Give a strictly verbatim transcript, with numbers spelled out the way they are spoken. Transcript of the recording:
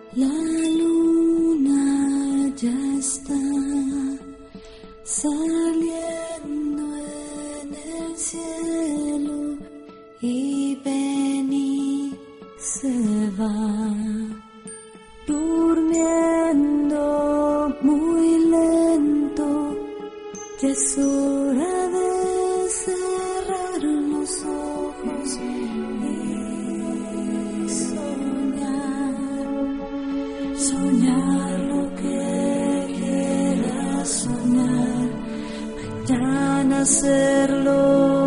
La luna ya está saliendo en el cielo y Benny se va durmiendo muy lento. Ya es hora de cerrar los ojos y soñar, soñar lo que quieras soñar, mañana hacerlo.